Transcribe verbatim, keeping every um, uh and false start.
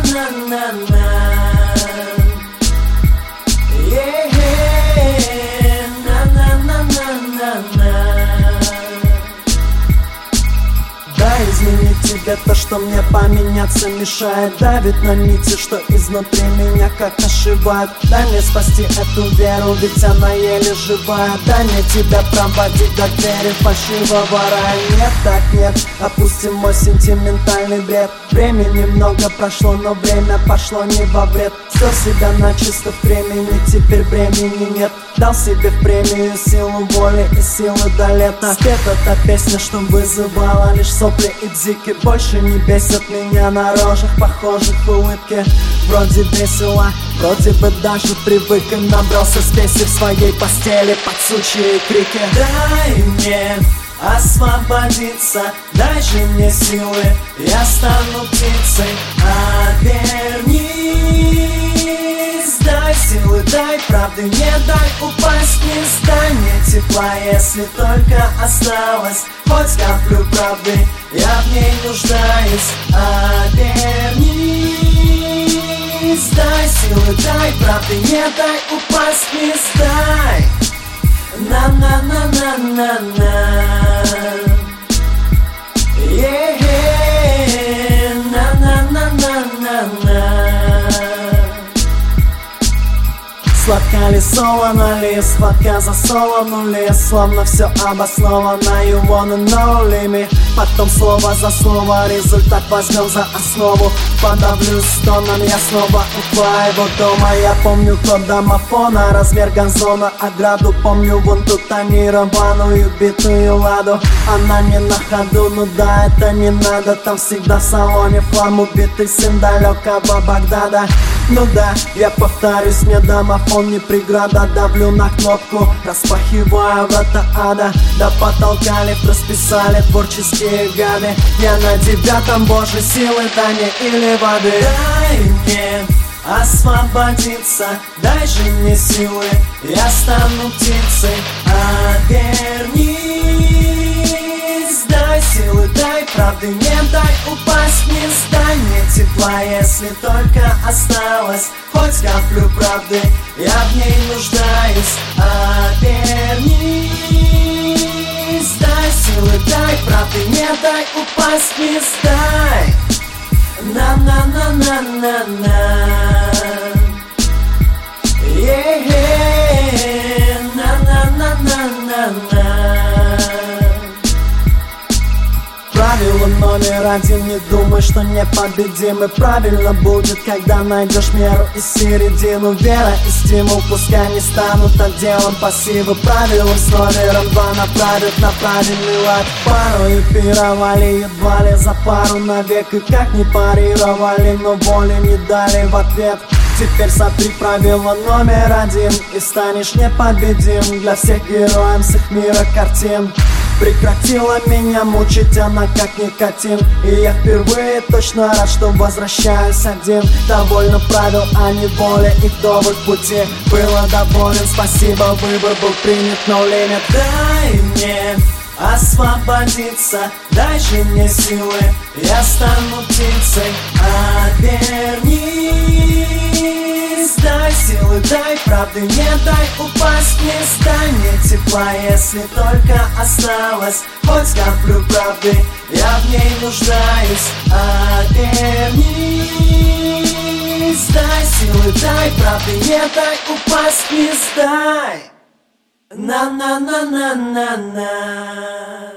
на-на-на-на-на. Да, изменить тебе то, что мне поменяться мешает. Давит на нити, что изнутри меня как ошибают. Дай мне спасти эту веру, ведь она еле живая. Дай мне тебя проводить до двери фальшивого рая. Нет, так нет, опустим мой сентиментальный бред. Времени много прошло, но время пошло не во вред. Стер себя начисто в времени, теперь времени нет. Дал себе в премию силу воли и силы до лета. Спета та песня, что вызывала лишь сопли и бзики. Больше не бесят меня на рожах похожих улыбки. Вроде весело, вроде бы даже привык. И набрался спеси в своей постели под сучьи крики. Дай мне освободиться, дай же мне силы, я стану птицей. Обернись, дай силы, дай правды, не дай упасть, не станет тепла, если только осталось хоть каплю правды, я в ней нуждаюсь. Обернись, дай силы, дай правды, не дай упасть, не сдай. На-на-на-на-на-на. Yeah, на-на-на-на-на-на. Сладко ли, солоно ли, схватка за солону ли, словно все обосновано, you wanna know me. Потом слово за слово, результат возьмем за основу. Подавлюсь стоном, я снова у твоего дома. Я помню код домофона, размер газона, ограду. Помню вон ту тонированную битую ладу. Она не на ходу, ну да, это не надо. Там всегда в салоне хлам, убитый сын далекого Багдада. Ну да, я повторюсь, мне домофон не преграда. Давлю на кнопку, распахиваю врата ада. До потолка лифт расписали творческие гады. Я на девятом, божьей силы, да не или воды. Дай мне освободиться, дай же мне силы, я стану птицей. Обернись, дай силы, дай правды, не дай упасть, не станет тепла, если только осталось хоть каплю правды, я в ней нуждаюсь. Обернись, дай силы, дай правды, не дай упасть, не сдай. На-на-на-на-на-на. Yeah, на-на-на-на-на-на. Правило номер один: не думай, что непобедим. И правильно будет, когда найдешь меру и середину. Вера и стимул пускай не станут отделом пассива. Правило с номером два направят на правильный лад. Порою пировали едва ли за пару навек. И как не парировали, но воли не дали в ответ. Теперь сотри правило номер один и станешь непобедим. Для всех героев с их мира картин. Прекратила меня мучить она как никотин. И я впервые точно рад, что возвращаюсь один. Довольно правил, а не воли и вдовых пути. Было доволен, спасибо, выбор был принят, no limit. Дай мне освободиться, дай же мне силы, я стану птицей. Обернись, дай силы, дай правды, не дай упасть, не станет тепла, если только осталось хоть каплю правды, я в ней нуждаюсь. Обернись, дай силы, дай правды, не дай упасть, не сдай. На-на-на-на-на-на.